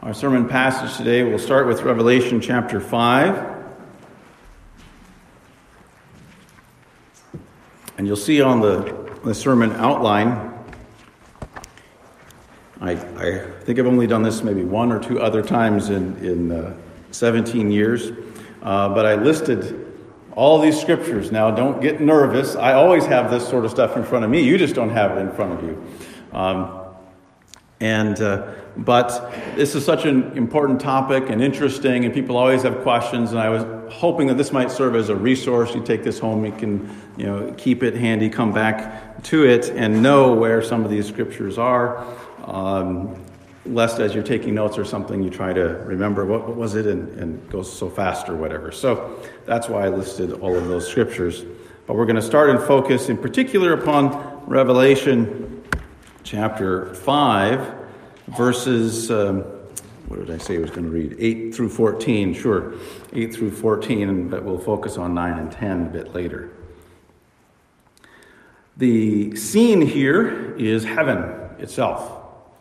Our sermon passage today will start with Revelation chapter 5. And you'll see on the sermon outline, I think I've only done this maybe one or two other times in 17 years, but I listed all these scriptures. Now, don't get nervous. I always have this sort of stuff in front of me. You just don't have it in front of you. But this is such an important topic and interesting, and people always have questions, and I was hoping that this might serve as a resource. You take this home, you can keep it handy, come back to it, and know where some of these scriptures are, lest as you're taking notes or something, you try to remember what was it and goes so fast or whatever. So that's why I listed all of those scriptures. But we're going to start and focus in particular upon Revelation chapter 5, verses, what did I say I was going to read? 8 through 14, sure. 8 through 14, but we'll focus on 9 and 10 a bit later. The scene here is heaven itself.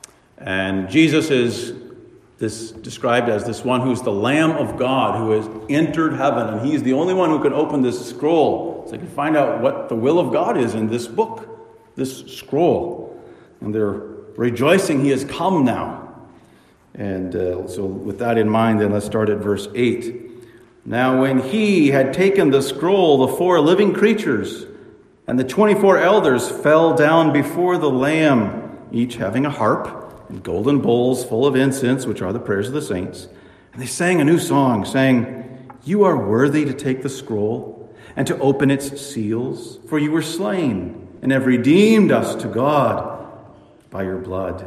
And Jesus is described as this one who's the Lamb of God who has entered heaven. And he's the only one who can open this scroll so they can find out what the will of God is in this book, this scroll. And they're rejoicing he has come now. And so with that in mind, then let's start at verse 8. Now when he had taken the scroll, the 4 living creatures and the 24 elders fell down before the Lamb, each having a harp and golden bowls full of incense, which are the prayers of the saints. And they sang a new song, saying, "You are worthy to take the scroll and to open its seals, for you were slain and have redeemed us to God by your blood,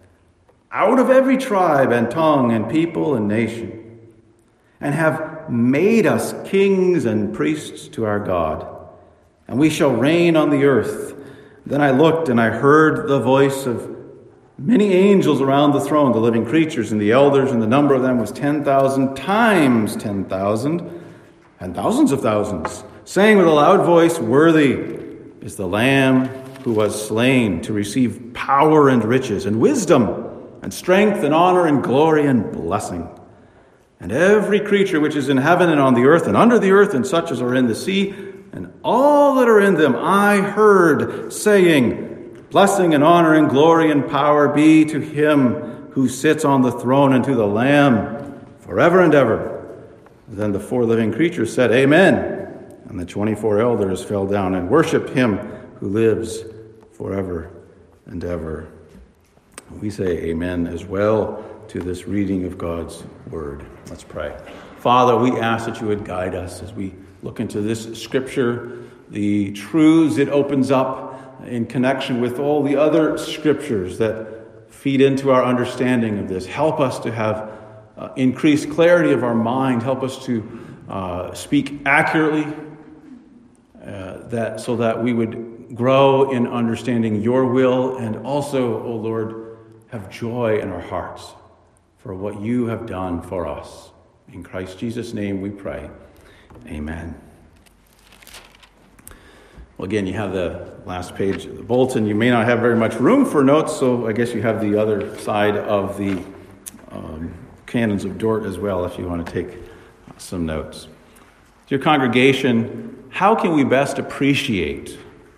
out of every tribe and tongue and people and nation, and have made us kings and priests to our God, and we shall reign on the earth." Then I looked, and I heard the voice of many angels around the throne, the living creatures and the elders, and the number of them was 10,000 times 10,000, and thousands of thousands, saying with a loud voice, "Worthy is the Lamb who was slain to receive power and riches and wisdom and strength and honor and glory and blessing." And every creature which is in heaven and on the earth and under the earth and such as are in the sea and all that are in them, I heard saying, "Blessing and honor and glory and power be to him who sits on the throne and to the Lamb forever and ever." Then the 4 living creatures said, "Amen." And the 24 elders fell down and worshiped him who lives forever and ever. We say amen as well to this reading of God's word. Let's pray. Father, we ask that you would guide us as we look into this scripture, the truths it opens up in connection with all the other scriptures that feed into our understanding of this. Help us to have increased clarity of our mind. Help us to speak accurately, so that we would grow in understanding your will, and also, O Lord, have joy in our hearts for what you have done for us. In Christ Jesus' name we pray. Amen. Well, again, you have the last page of the bulletin. You may not have very much room for notes, so I guess you have the other side of the Canons of Dort as well if you want to take some notes. Dear congregation, how can we best appreciate?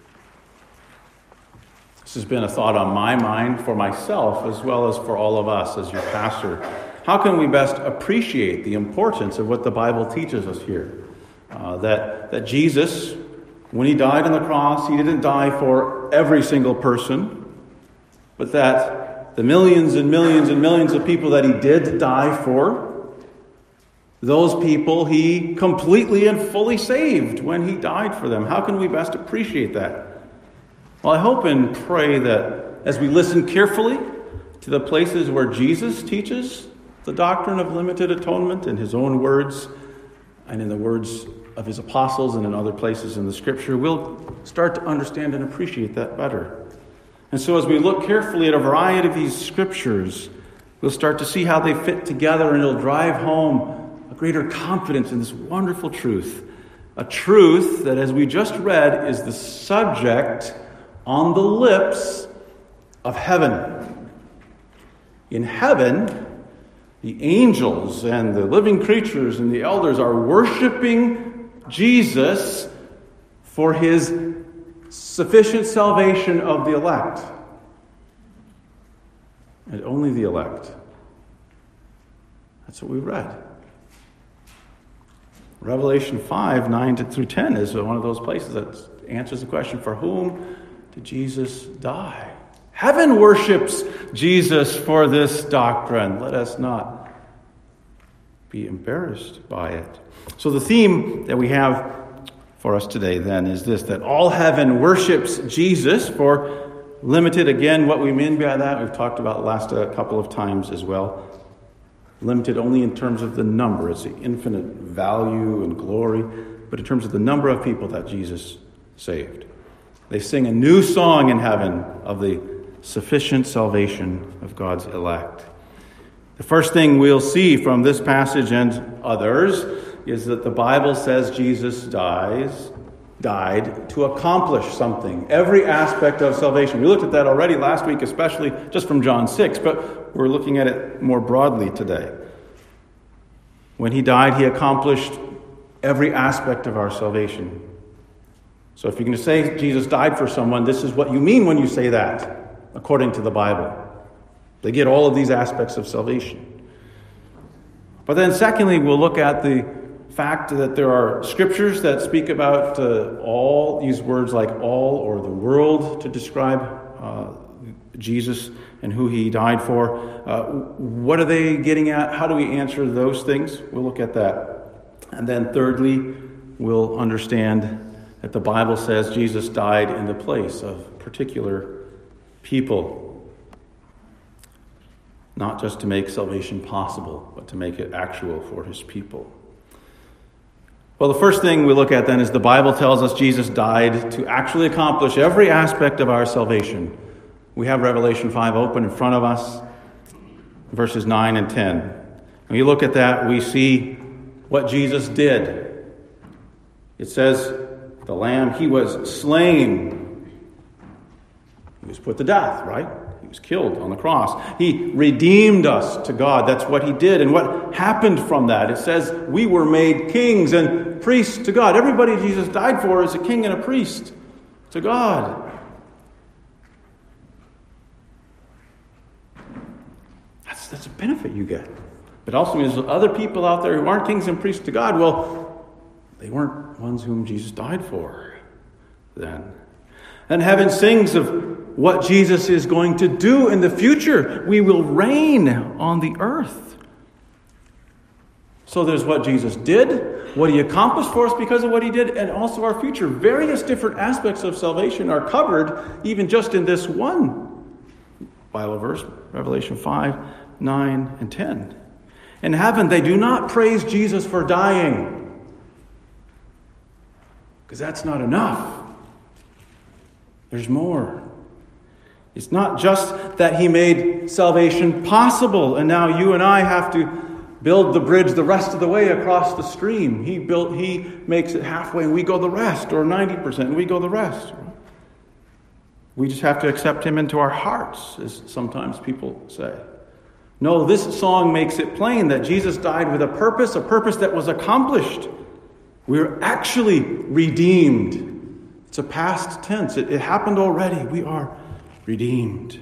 This has been a thought on my mind for myself as well as for all of us as your pastor. How can we best appreciate the importance of what the Bible teaches us here? That Jesus, when he died on the cross, he didn't die for every single person, but that the millions and millions and millions of people that he did die for, those people he completely and fully saved when he died for them. How can we best appreciate that? Well, I hope and pray that as we listen carefully to the places where Jesus teaches the doctrine of limited atonement in his own words and in the words of his apostles and in other places in the scripture, we'll start to understand and appreciate that better. And so as we look carefully at a variety of these scriptures, we'll start to see how they fit together, and it'll drive home a greater confidence in this wonderful truth. A truth that, as we just read, is the subject on the lips of heaven. In heaven, The angels and the living creatures and the elders are worshiping Jesus for his sufficient salvation of the elect. And only the elect. That's what we read. Revelation 5, 9 through 10 is one of those places that answers the question, for whom did Jesus die? Heaven worships Jesus for this doctrine. Let us not be embarrassed by it. So the theme that we have for us today then is this, that all heaven worships Jesus for limited, again, what we mean by that, we've talked about last couple of times as well. Limited only in terms of the number. It's the infinite value and glory, but in terms of the number of people that Jesus saved. They sing a new song in heaven of the sufficient salvation of God's elect. The first thing we'll see from this passage and others is that the Bible says Jesus died to accomplish something. Every aspect of salvation. We looked at that already last week, especially just from John 6, but we're looking at it more broadly today. When he died, he accomplished every aspect of our salvation. So if you're going to say Jesus died for someone, this is what you mean when you say that, according to the Bible. They get all of these aspects of salvation. But then secondly, we'll look at the fact that there are scriptures that speak about all, these words like all or the world to describe Jesus and who he died for. What are they getting at? How do we answer those things? We'll look at that. And then thirdly, we'll understand that the Bible says Jesus died in the place of particular people. Not just to make salvation possible, but to make it actual for his people. Well, the first thing we look at then is the Bible tells us Jesus died to actually accomplish every aspect of our salvation. We have Revelation 5 open in front of us, verses 9 and 10. When you look at that, we see what Jesus did. It says, the Lamb, he was slain. He was put to death, right? He was killed on the cross. He redeemed us to God. That's what he did. And what happened from that? It says we were made kings and priests to God. Everybody Jesus died for is a king and a priest to God. That's a benefit you get. But also means other people out there who aren't kings and priests to God, well, they weren't ones whom Jesus died for then. And heaven sings of what Jesus is going to do in the future. We will reign on the earth. So there's what Jesus did, what he accomplished for us because of what he did, and also our future. Various different aspects of salvation are covered even just in this one Bible verse, Revelation 5, 9, and 10. In heaven, they do not praise Jesus for dying, because that's not enough. There's more. It's not just that he made salvation possible, and now you and I have to build the bridge the rest of the way across the stream. He makes it halfway, and we go the rest, or 90%, and we go the rest. We just have to accept him into our hearts, as sometimes people say. No, this song makes it plain that Jesus died with a purpose that was accomplished. We're actually redeemed. It's a past tense. It happened already. We are redeemed.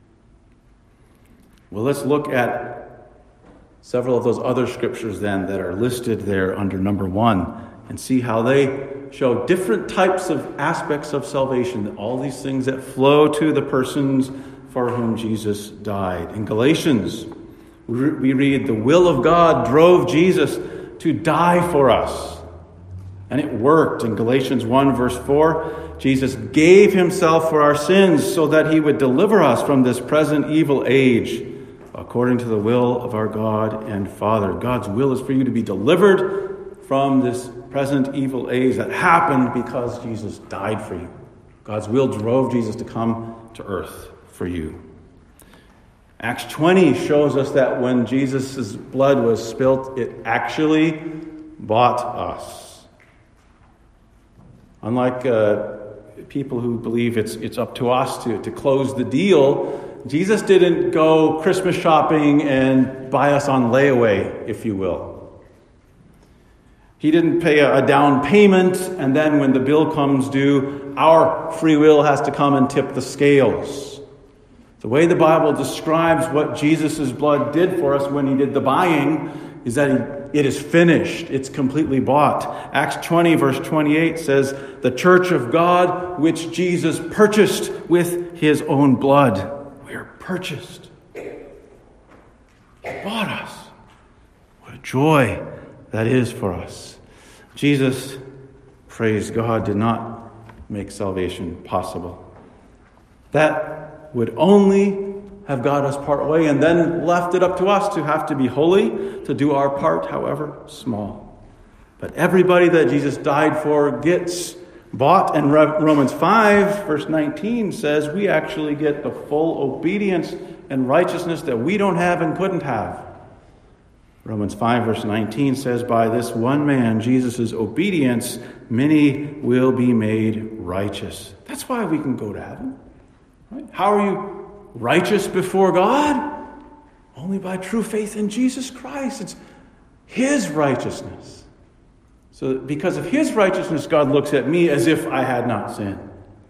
Well, let's look at several of those other scriptures then that are listed there under number 1 and see how they show different types of aspects of salvation, all these things that flow to the persons for whom Jesus died. In Galatians, we read, the will of God drove Jesus to die for us. And it worked. In Galatians 1 verse 4, Jesus gave himself for our sins so that he would deliver us from this present evil age, according to the will of our God and Father. God's will is for you to be delivered from this present evil age that happened because Jesus died for you. God's will drove Jesus to come to earth for you. Acts 20 shows us that when Jesus' blood was spilt, it actually bought us. Unlike people who believe it's up to us to close the deal, Jesus didn't go Christmas shopping and buy us on layaway, if you will. He didn't pay a down payment, and then when the bill comes due, our free will has to come and tip the scales. The way the Bible describes what Jesus' blood did for us when he did the buying is that it is finished. It's completely bought. Acts 20 verse 28 says, the church of God which Jesus purchased with his own blood. We are purchased. He bought us. What a joy that is for us. Jesus, praise God, did not make salvation possible. That would only have got us part way and then left it up to us to have to be holy, to do our part, however small. But everybody that Jesus died for gets bought, and Romans 5 verse 19 says we actually get the full obedience and righteousness that we don't have and couldn't have. Romans 5 verse 19 says, by this one man, Jesus' obedience, many will be made righteous. That's why we can go to heaven. Right? How are you righteous before God? Only by true faith in Jesus Christ. It's his righteousness. So because of his righteousness, God looks at me as if I had not sinned.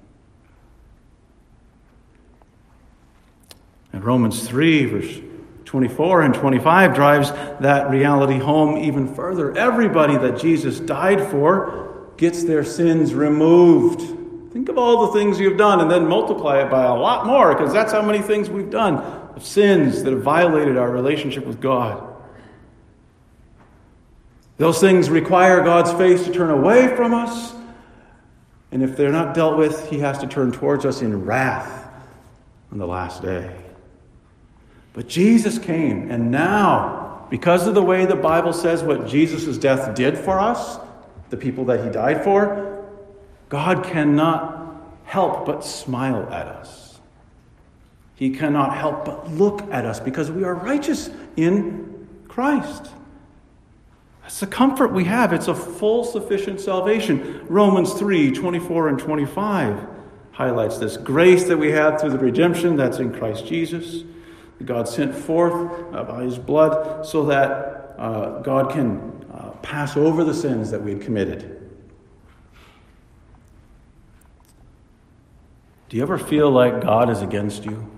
And Romans 3 verse 24 and 25 drives that reality home even further. Everybody that Jesus died for gets their sins removed. Think of all the things you've done and then multiply it by a lot more, because that's how many things we've done of sins that have violated our relationship with God. Those things require God's face to turn away from us. And if they're not dealt with, he has to turn towards us in wrath on the last day. But Jesus came, and now, because of the way the Bible says what Jesus' death did for us, the people that he died for, God cannot help but smile at us. He cannot help but look at us because we are righteous in Christ. That's the comfort we have. It's a full, sufficient salvation. Romans 3, 24 and 25 highlights this. Grace that we have through the redemption that's in Christ Jesus. God sent forth by his blood so that God can pass over the sins that we had committed. Do you ever feel like God is against you?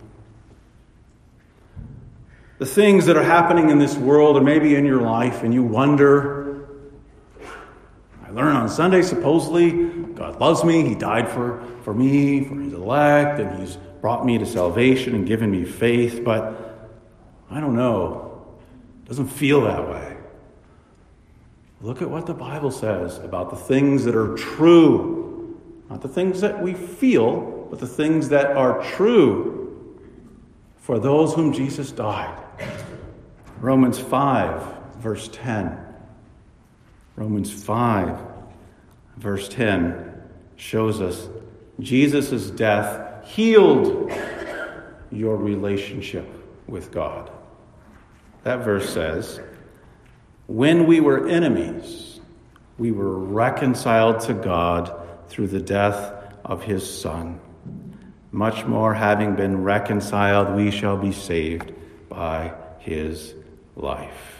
The things that are happening in this world or maybe in your life, and you wonder, I learn on Sunday, supposedly, God loves me, he died for me, for his elect, and he's brought me to salvation and given me faith, but I don't know. It doesn't feel that way. Look at what the Bible says about the things that are true. Not the things that we feel, but the things that are true for those whom Jesus died. Romans 5, verse 10. Romans 5, verse 10 shows us Jesus' death healed your relationship with God. That verse says, when we were enemies, we were reconciled to God through the death of his Son. Much more, having been reconciled, we shall be saved by his life.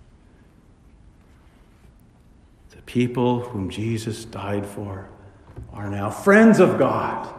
The people whom Jesus died for are now friends of God.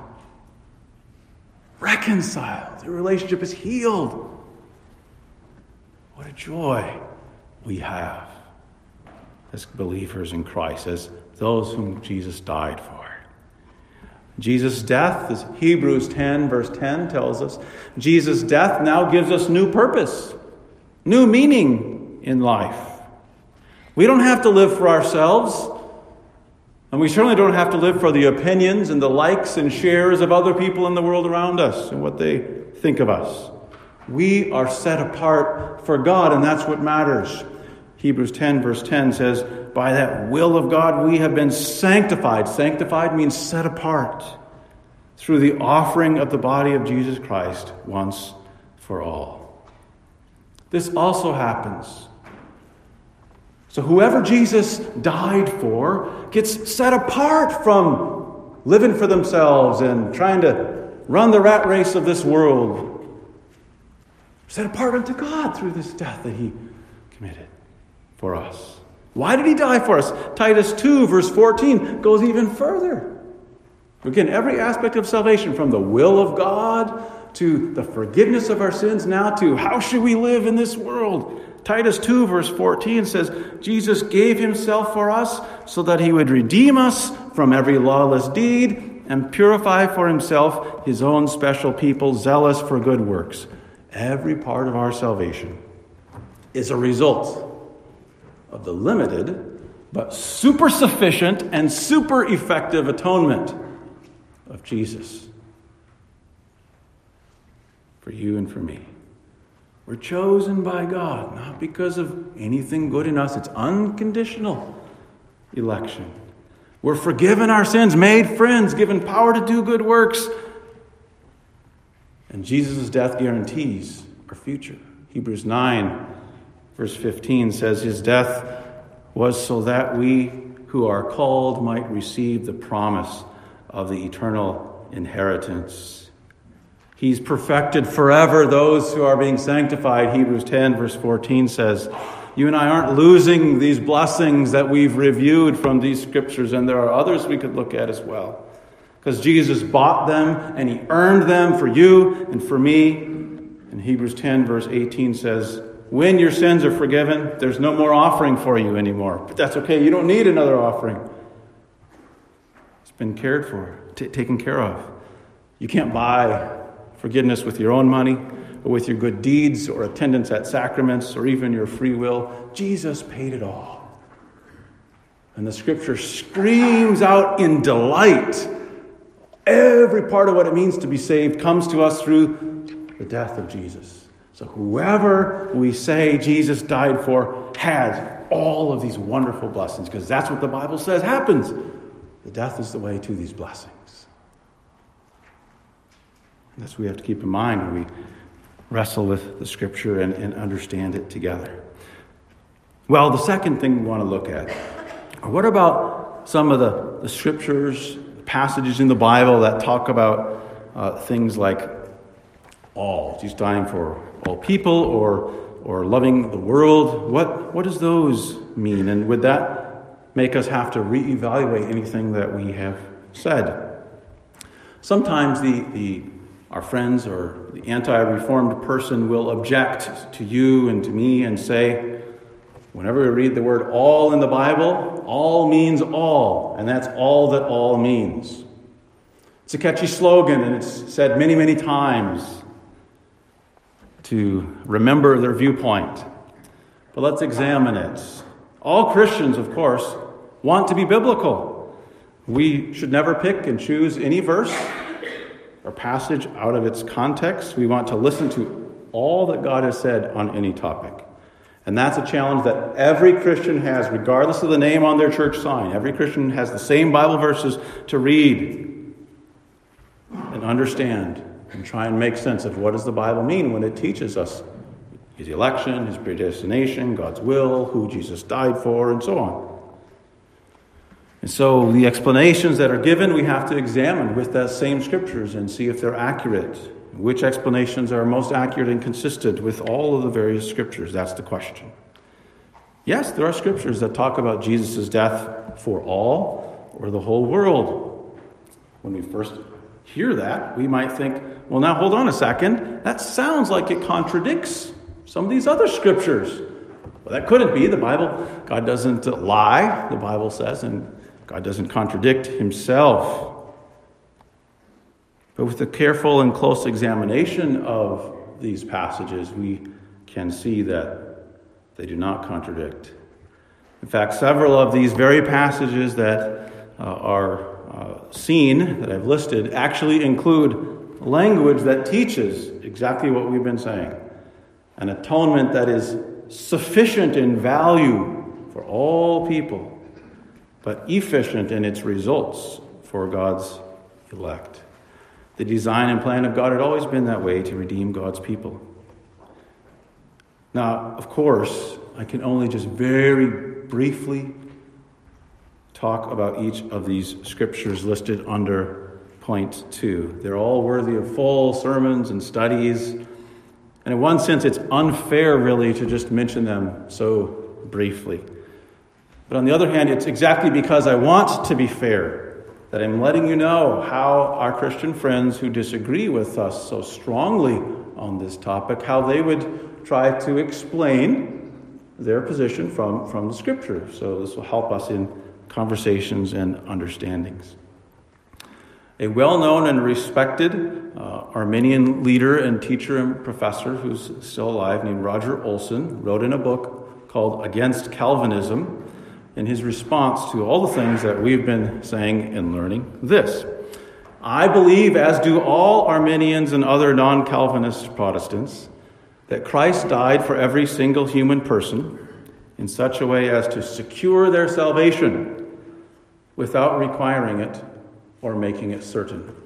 Reconciled. The relationship is healed. What a joy we have as believers in Christ, as those whom Jesus died for. Jesus' death, as Hebrews 10, verse 10 tells us, Jesus' death now gives us new purpose, new meaning in life. We don't have to live for ourselves, and we certainly don't have to live for the opinions and the likes and shares of other people in the world around us and what they think of us. We are set apart for God, and that's what matters. Hebrews 10, verse 10 says, by that will of God we have been sanctified. Sanctified means set apart through the offering of the body of Jesus Christ once for all. This also happens. So whoever Jesus died for gets set apart from living for themselves and trying to run the rat race of this world. set apart unto God through this death that he committed for us. Why did he die for us? Titus 2, verse 14, goes even further. Again, every aspect of salvation, from the will of God to the forgiveness of our sins, now to how should we live in this world. Titus 2, verse 14 says, Jesus gave himself for us so that he would redeem us from every lawless deed and purify for himself his own special people, zealous for good works. Every part of our salvation is a result of the limited but super sufficient and super effective atonement of Jesus for you and for me. We're chosen by God, not because of anything good in us. It's unconditional election. We're forgiven our sins, made friends, given power to do good works. And Jesus' death guarantees our future. Hebrews 9, verse 15 says, his death was so that we who are called might receive the promise of the eternal inheritance. He's perfected forever those who are being sanctified. Hebrews 10, verse 14 says, you and I aren't losing these blessings that we've reviewed from these scriptures, and there are others we could look at as well. Because Jesus bought them and he earned them for you and for me. And Hebrews 10, verse 18 says, when your sins are forgiven, there's no more offering for you anymore. But that's okay. You don't need another offering. It's been cared for, taken care of. You can't buy forgiveness with your own money or with your good deeds or attendance at sacraments or even your free will. Jesus paid it all. And the scripture screams out in delight. Every part of what it means to be saved comes to us through the death of Jesus. So whoever we say Jesus died for has all of these wonderful blessings, because that's what the Bible says happens. The death is the way to these blessings. That's what we have to keep in mind when we wrestle with the scripture and understand it together. Well, the second thing we want to look at, what about some of the scriptures, passages in the Bible that talk about things like all, Jesus dying for all people, or loving the world? What does those mean? And would that make us have to reevaluate anything that we have said? Sometimes our friends or the anti-reformed person will object to you and to me and say, whenever we read the word all in the Bible, all means all, and that's all that all means. It's a catchy slogan, and it's said many, many times to remember their viewpoint. But let's examine it. All Christians, of course, want to be biblical. We should never pick and choose any verse or passage out of its context. We want to listen to all that God has said on any topic. And that's a challenge that every Christian has, regardless of the name on their church sign. Every Christian has the same Bible verses to read and understand and try and make sense of what does the Bible mean when it teaches us his election, his predestination, God's will, who Jesus died for, and so on. And so the explanations that are given, we have to examine with that same scriptures and see if they're accurate. Which explanations are most accurate and consistent with all of the various scriptures? That's the question. Yes, there are scriptures that talk about Jesus' death for all or the whole world. When we first hear that, we might think, well, now hold on a second. That sounds like it contradicts some of these other scriptures. Well, that couldn't be. The Bible, God doesn't lie, the Bible says, and God doesn't contradict himself. But with a careful and close examination of these passages, we can see that they do not contradict. In fact, several of these very passages that are seen, that I've listed, actually include language that teaches exactly what we've been saying. An atonement that is sufficient in value for all people, but efficient in its results for God's elect. The design and plan of God had always been that way, to redeem God's people. Now, of course, I can only just very briefly talk about each of these scriptures listed under point 2. They're all worthy of full sermons and studies, And in one sense, it's unfair, really, to just mention them so briefly. But on the other hand, it's exactly because I want to be fair that I'm letting you know how our Christian friends who disagree with us so strongly on this topic, how they would try to explain their position from the Scripture. So this will help us in conversations and understandings. A well-known and respected Arminian leader and teacher and professor who's still alive, named Roger Olson, wrote in a book called Against Calvinism, in his response to all the things that we've been saying and learning, this: I believe, as do all Arminians and other non-Calvinist Protestants, that Christ died for every single human person in such a way as to secure their salvation without requiring it or making it certain.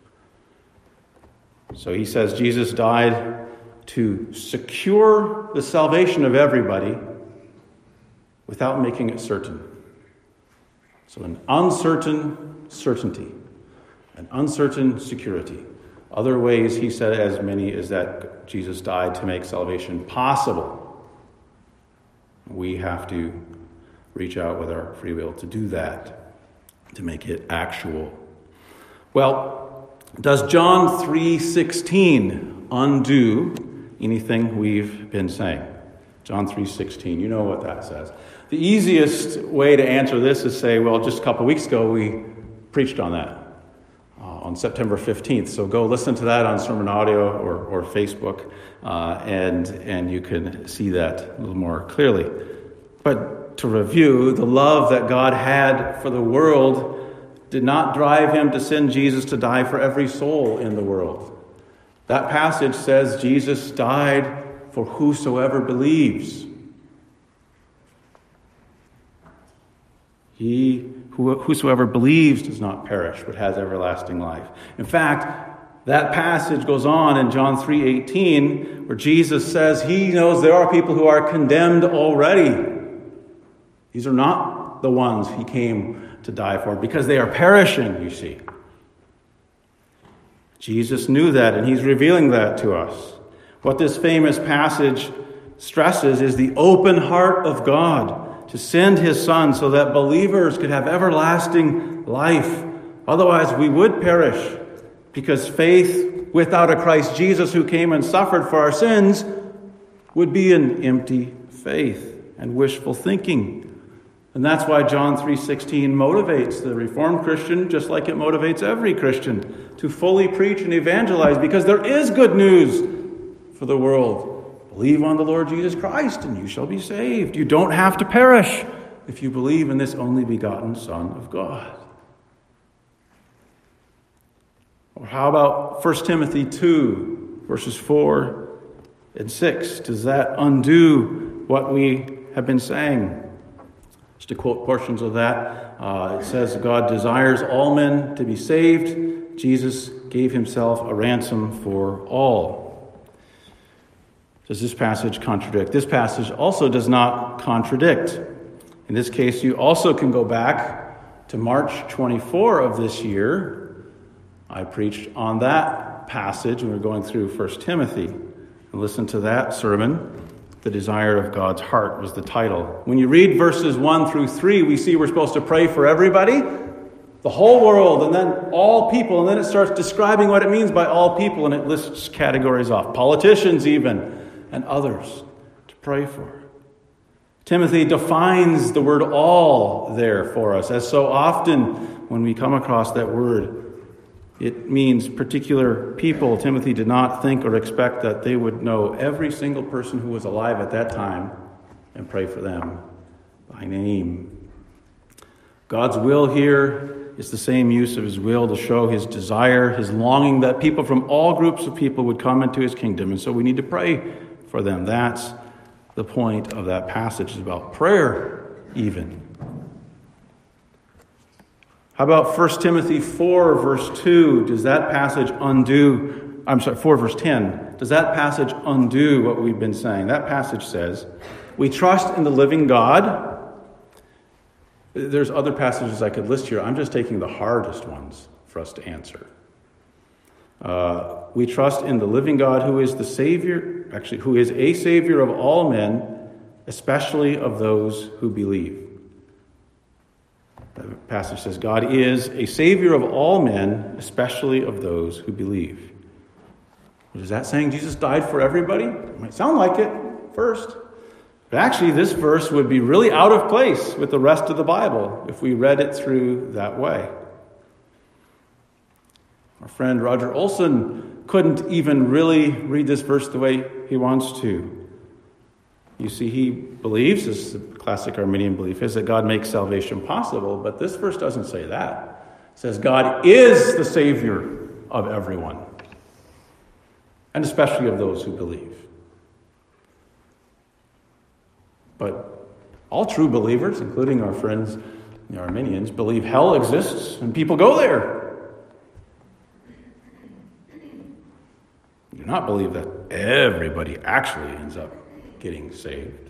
So he says Jesus died to secure the salvation of everybody without making it certain. So an uncertain certainty, an uncertain security. Other ways, he said, as many as that Jesus died to make salvation possible. We have to reach out with our free will to do that, to make it actual. Well, does John 3:16 undo anything we've been saying? John 3:16, you know what that says. The easiest way to answer this is say, well, just a couple weeks ago we preached on that on September 15th. So go listen to that on Sermon Audio or Facebook, and you can see that a little more clearly. But to review, the love that God had for the world did not drive him to send Jesus to die for every soul in the world. That passage says Jesus died for whosoever believes. Whosoever believes does not perish, but has everlasting life. In fact, that passage goes on in John 3:18, where Jesus says he knows there are people who are condemned already. These are not the ones he came to die for, because they are perishing, you see. Jesus knew that, and he's revealing that to us. What this famous passage stresses is the open heart of God to send his Son so that believers could have everlasting life. Otherwise, we would perish, because faith without a Christ Jesus who came and suffered for our sins would be an empty faith and wishful thinking. And that's why John 3:16 motivates the Reformed Christian, just like it motivates every Christian, to fully preach and evangelize, because there is good news for the world. Believe on the Lord Jesus Christ and you shall be saved. You don't have to perish if you believe in this only begotten Son of God. Or how about 1 Timothy 2, verses 4 and 6? Does that undo what we have been saying? Just to quote portions of that, it says, God desires all men to be saved. Jesus gave himself a ransom for all. Does this passage contradict? This passage also does not contradict. In this case, you also can go back to March 24 of this year. I preached on that passage when we were going through 1 Timothy. And listen to that sermon. The Desire of God's Heart was the title. When you read verses 1 through 3, we see we're supposed to pray for everybody, the whole world, and then all people. And then it starts describing what it means by all people, and it lists categories off. Politicians even, and others to pray for. Timothy defines the word all there for us, as so often when we come across that word, it means particular people. Timothy did not think or expect that they would know every single person who was alive at that time and pray for them by name. God's will here is the same use of his will to show his desire, his longing that people from all groups of people would come into his kingdom. And so we need to pray for them. That's the point of that passage. It's about prayer even. How about 1 Timothy 4, verse 2? Does that passage undo... 4, verse 10. Does that passage undo what we've been saying? That passage says, we trust in the living God. There's other passages I could list here. I'm just taking the hardest ones for us to answer. We trust in the living God who is the Savior, who is a Savior of all men, especially of those who believe. The passage says, God is a Savior of all men, especially of those who believe. Is that saying Jesus died for everybody? It might sound like it first. But actually, this verse would be really out of place with the rest of the Bible if we read it through that way. Our friend Roger Olson couldn't even really read this verse the way he wants to. You see, he believes, as the classic Arminian belief is, that God makes salvation possible, but this verse doesn't say that. It says God is the Savior of everyone, and especially of those who believe. But all true believers, including our friends, the Arminians, believe hell exists and people go there. Do not believe that everybody actually ends up getting saved.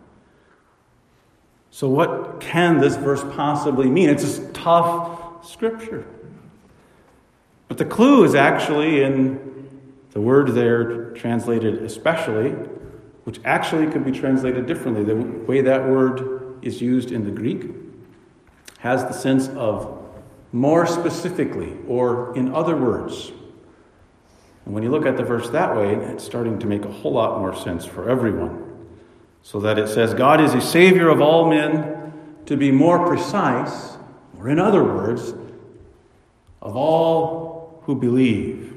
So what can this verse possibly mean? It's a tough scripture. But the clue is actually in the word there translated especially, which actually could be translated differently. The way that word is used in the Greek has the sense of more specifically, or in other words. And when you look at the verse that way, it's starting to make a whole lot more sense for everyone. So that it says, God is a Savior of all men, to be more precise, or in other words, of all who believe.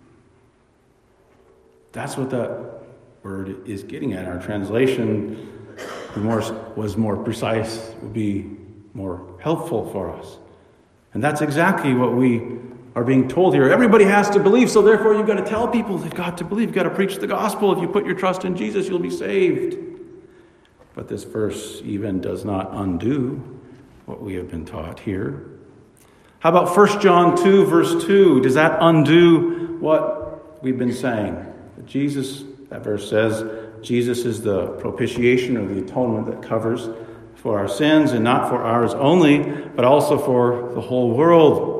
That's what that word is getting at. Our translation was more precise, would be more helpful for us. And that's exactly what we are being told here. Everybody has to believe, so therefore you've got to tell people they've got to believe. You've got to preach the gospel. If you put your trust in Jesus, you'll be saved. But this verse even does not undo what we have been taught here. How about 1 John 2, verse 2? Does that undo what we've been saying? That verse says, Jesus is the propitiation or the atonement that covers for our sins, and not for ours only, but also for the whole world.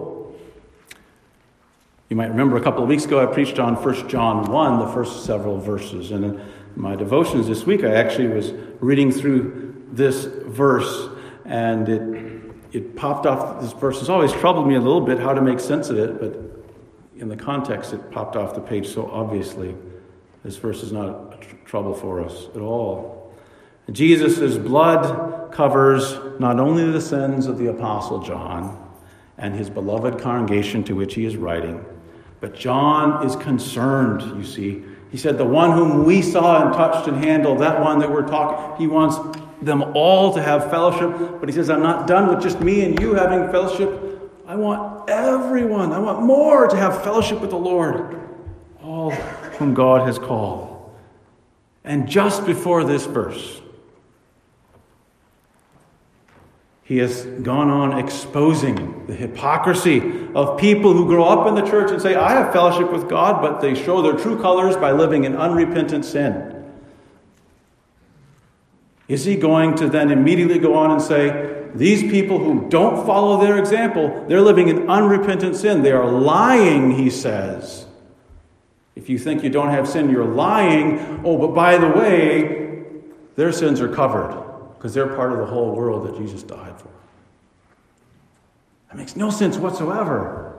You might remember a couple of weeks ago I preached on 1 John 1, the first several verses. And in my devotions this week, I actually was reading through this verse, and it popped off. This verse has always troubled me a little bit how to make sense of it, but in the context it popped off the page so obviously. This verse is not trouble for us at all. Jesus' blood covers not only the sins of the Apostle John and his beloved congregation to which he is writing, but John is concerned, you see. He said, the one whom we saw and touched and handled, that one that we're talking, he wants them all to have fellowship. But he says, I'm not done with just me and you having fellowship. I want everyone, I want more to have fellowship with the Lord, all whom God has called. And just before this verse, he has gone on exposing the hypocrisy of people who grow up in the church and say, I have fellowship with God, but they show their true colors by living in unrepentant sin. Is he going to then immediately go on and say, these people who don't follow their example, they're living in unrepentant sin. They are lying, he says. If you think you don't have sin, you're lying. Oh, but by the way, their sins are covered, because they're part of the whole world that Jesus died for. That makes no sense whatsoever.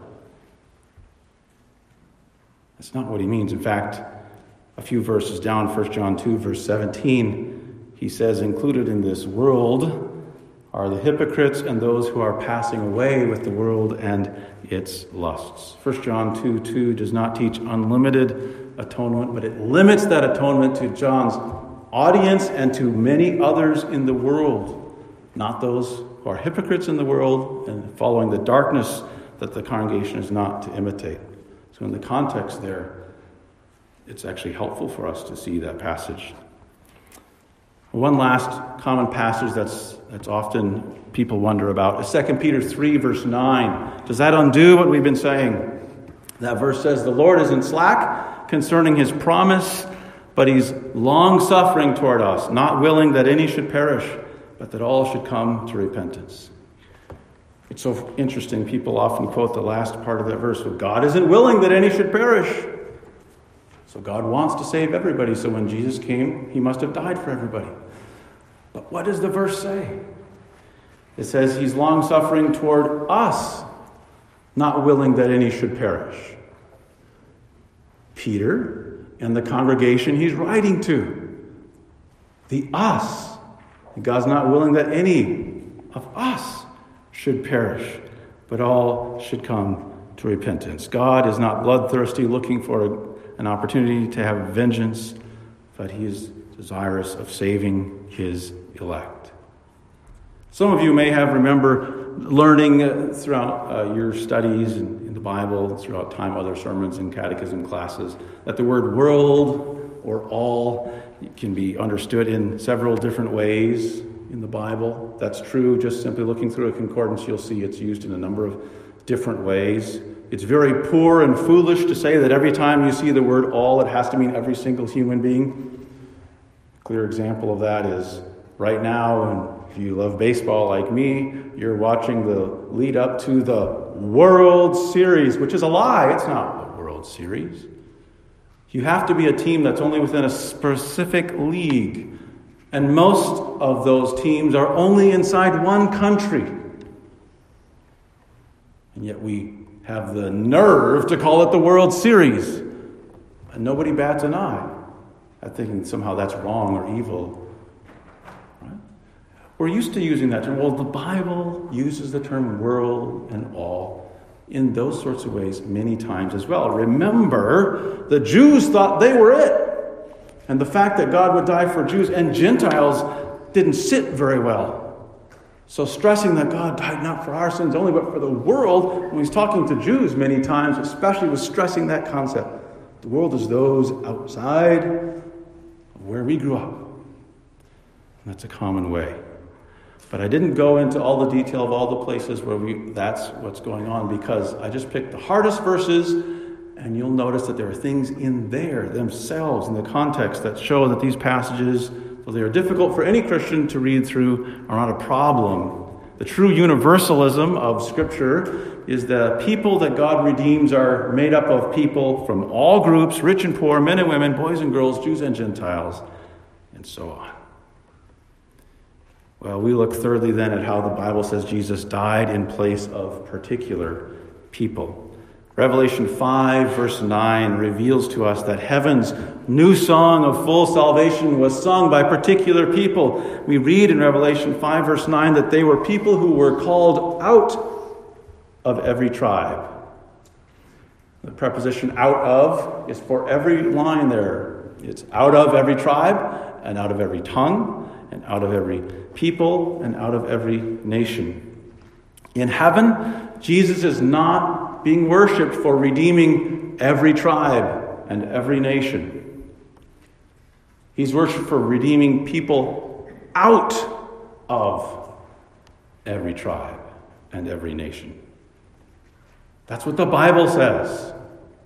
That's not what he means. In fact, a few verses down, 1 John 2, verse 17, he says, included in this world are the hypocrites and those who are passing away with the world and its lusts. 1 John 2:2 does not teach unlimited atonement, but it limits that atonement to John's audience and to many others in the world, not those who are hypocrites in the world and following the darkness that the congregation is not to imitate. So in the context there, it's actually helpful for us to see that passage. One last common passage that's often people wonder about is 2 Peter 3, verse 9. Does that undo what we've been saying? That verse says, the Lord isn't slack concerning his promise, but he's long-suffering toward us, not willing that any should perish, but that all should come to repentance. It's so interesting. People often quote the last part of that verse, God isn't willing that any should perish. So God wants to save everybody. So when Jesus came, he must have died for everybody. But what does the verse say? It says he's long-suffering toward us, not willing that any should perish. Peter and the congregation he's writing to. The us. God's not willing that any of us should perish, but all should come to repentance. God is not bloodthirsty, looking for an opportunity to have vengeance, but he is desirous of saving his elect. Some of you may remember learning throughout your studies in the Bible, throughout time, other sermons and catechism classes, that the word world or all can be understood in several different ways in the Bible. That's true. Just simply looking through a concordance, you'll see it's used in a number of different ways. It's very poor and foolish to say that every time you see the word all, it has to mean every single human being. A clear example of that is right now, and if you love baseball like me, you're watching the lead up to the World Series, which is a lie. It's not the World Series. You have to be a team that's only within a specific league. And most of those teams are only inside one country. And yet we have the nerve to call it the World Series. And nobody bats an eye at thinking somehow that's wrong or evil. Right? We're used to using that term. Well, the Bible uses the term world and all in those sorts of ways many times as well. Remember, the Jews thought they were it. And the fact that God would die for Jews and Gentiles didn't sit very well. So stressing that God died not for our sins only, but for the world, when he's talking to Jews many times, especially was stressing that concept. The world is those outside of where we grew up. And that's a common way. But I didn't go into all the detail of all the places where that's what's going on, because I just picked the hardest verses, and you'll notice that there are things in there themselves, in the context, that show that these passages, though they are difficult for any Christian to read through, are not a problem. The true universalism of Scripture is the people that God redeems are made up of people from all groups, rich and poor, men and women, boys and girls, Jews and Gentiles, and so on. Well, we look thirdly then at how the Bible says Jesus died in place of particular people. Revelation 5, verse 9 reveals to us that heaven's new song of full salvation was sung by particular people. We read in Revelation 5, verse 9, that they were people who were called out of every tribe. The preposition out of is for every line there. It's out of every tribe, and out of every tongue, and out of every people, and out of every nation. In heaven, Jesus is not being worshipped for redeeming every tribe and every nation. He's worshipped for redeeming people out of every tribe and every nation. That's what the Bible says.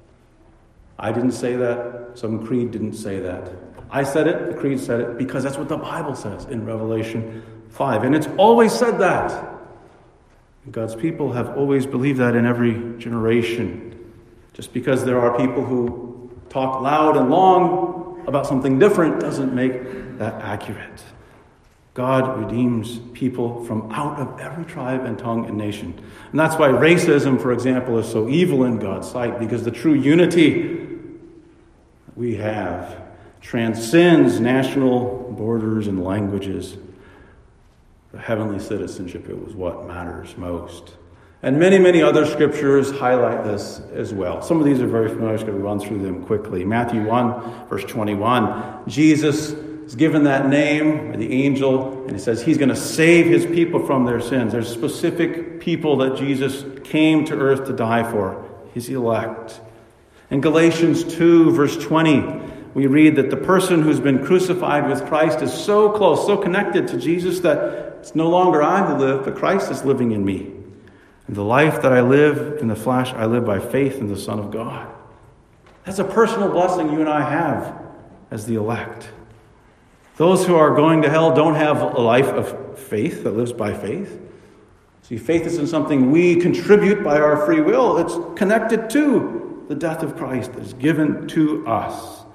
I didn't say that. Some creed didn't say that. I said it, the creed said it, because that's what the Bible says in Revelation 5. And it's always said that. God's people have always believed that in every generation. Just because there are people who talk loud and long about something different doesn't make that accurate. God redeems people from out of every tribe and tongue and nation. And that's why racism, for example, is so evil in God's sight, because the true unity we have transcends national borders and languages. The heavenly citizenship, it was what matters most. And many, many other scriptures highlight this as well. Some of these are very familiar. I'm just going to run through them quickly. Matthew 1, verse 21. Jesus is given that name by the angel, and he says he's going to save his people from their sins. There's specific people that Jesus came to earth to die for, his elect. In Galatians 2, verse 20, we read that the person who's been crucified with Christ is so close, so connected to Jesus, that it's no longer I who live, but Christ is living in me. And the life that I live in the flesh, I live by faith in the Son of God. That's a personal blessing you and I have as the elect. Those who are going to hell don't have a life of faith that lives by faith. See, faith isn't something we contribute by our free will. It's connected to the death of Christ that is given to us.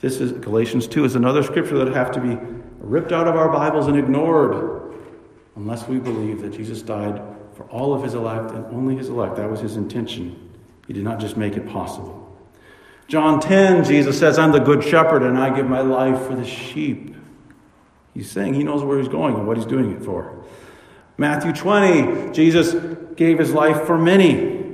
This is Galatians 2 is another scripture that would have to be ripped out of our Bibles and ignored unless we believe that Jesus died for all of his elect and only his elect. That was his intention. He did not just make it possible. John 10, Jesus says, I'm the good shepherd and I give my life for the sheep. He's saying he knows where he's going and what he's doing it for. Matthew 20, Jesus gave his life for many.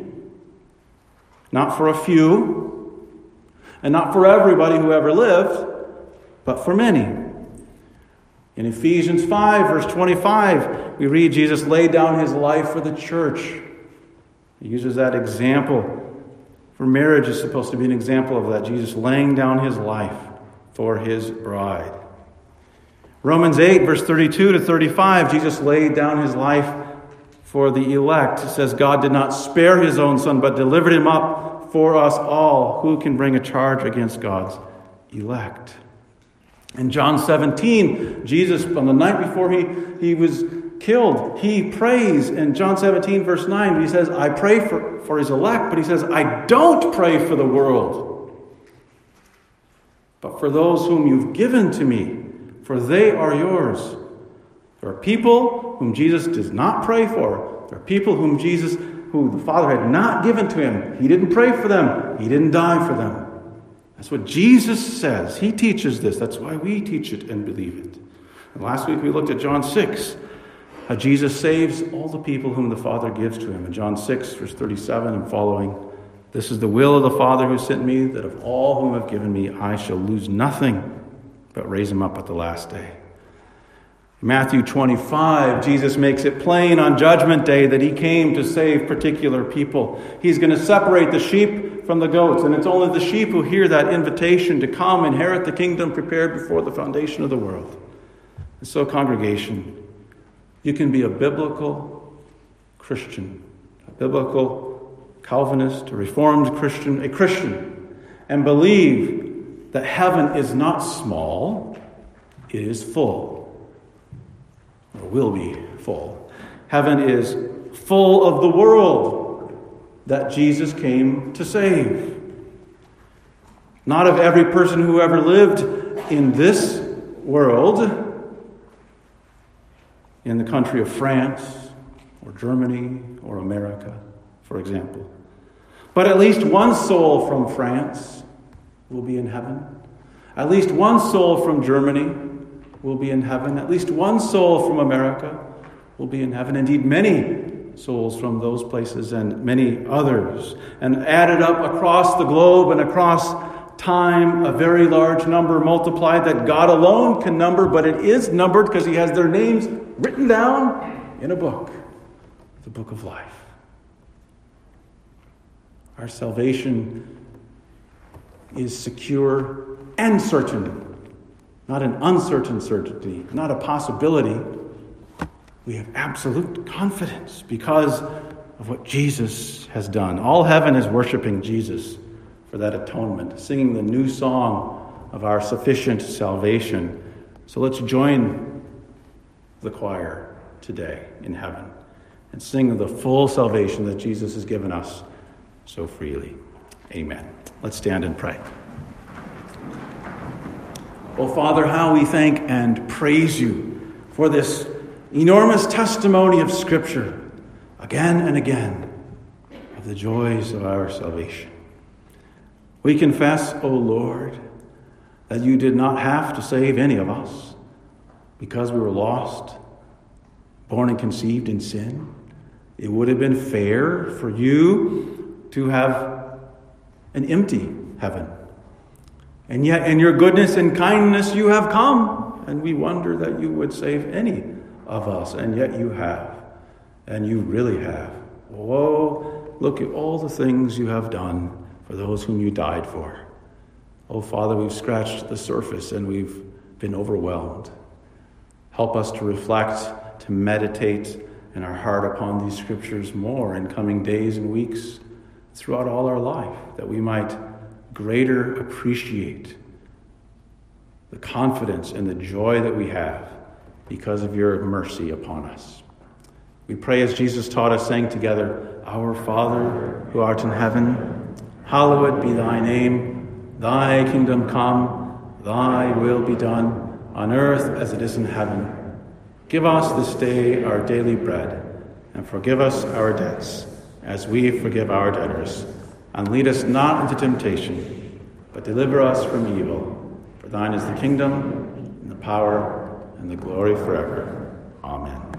Not for a few, and not for everybody who ever lived, but for many. In Ephesians 5, verse 25, we read Jesus laid down his life for the church. He uses that example. For marriage is supposed to be an example of that. Jesus laying down his life for his bride. Romans 8, verse 32 to 35, Jesus laid down his life for the elect. It says, God did not spare his own son, but delivered him up for us all. Who can bring a charge against God's elect? In John 17, Jesus, on the night before he was killed, he prays. In John 17, verse 9, he says, I pray for his elect, but he says, I don't pray for the world, but for those whom you've given to me, for they are yours. There are people whom Jesus does not pray for. There are people who the Father had not given to him. He didn't pray for them. He didn't die for them. That's what Jesus says. He teaches this. That's why we teach it and believe it. And last week we looked at John 6, how Jesus saves all the people whom the Father gives to him. In John 6, verse 37 and following, this is the will of the Father who sent me, that of all whom have given me, I shall lose nothing, but raise him up at the last day. Matthew 25, Jesus makes it plain on Judgment Day that he came to save particular people. He's going to separate the sheep from the goats, and it's only the sheep who hear that invitation to come inherit the kingdom prepared before the foundation of the world. And so, congregation, you can be a biblical Christian, a biblical Calvinist, a Reformed Christian, a Christian, and believe that heaven is not small, it is full. Or will be full. Heaven is full of the world that Jesus came to save. Not of every person who ever lived in this world, in the country of France or Germany or America, for example. But at least one soul from France will be in heaven. At least one soul from Germany will be in heaven. At least one soul from America will be in heaven. Indeed, many souls from those places and many others. And added up across the globe and across time, a very large number multiplied that God alone can number, but it is numbered because he has their names written down in a book, the book of life. Our salvation is secure and certain. Not an uncertain certainty, not a possibility. We have absolute confidence because of what Jesus has done. All heaven is worshiping Jesus for that atonement, singing the new song of our sufficient salvation. So let's join the choir today in heaven and sing of the full salvation that Jesus has given us so freely. Amen. Let's stand and pray. Oh, Father, how we thank and praise you for this enormous testimony of Scripture, again and again, of the joys of our salvation. We confess, O Lord, that you did not have to save any of us because we were lost, born and conceived in sin. It would have been fair for you to have an empty heaven. And yet, in your goodness and kindness, you have come. And we wonder that you would save any of us. And yet you have. And you really have. Oh, look at all the things you have done for those whom you died for. Oh, Father, we've scratched the surface and we've been overwhelmed. Help us to reflect, to meditate in our heart upon these scriptures more in coming days and weeks throughout all our life, that we might greater appreciate the confidence and the joy that we have because of your mercy upon us. We pray as Jesus taught us, saying together, Our Father, who art in heaven, hallowed be thy name. Thy kingdom come, thy will be done on earth as it is in heaven. Give us this day our daily bread, and forgive us our debts, as we forgive our debtors. And lead us not into temptation, but deliver us from evil. For thine is the kingdom, and the power, and the glory forever. Amen.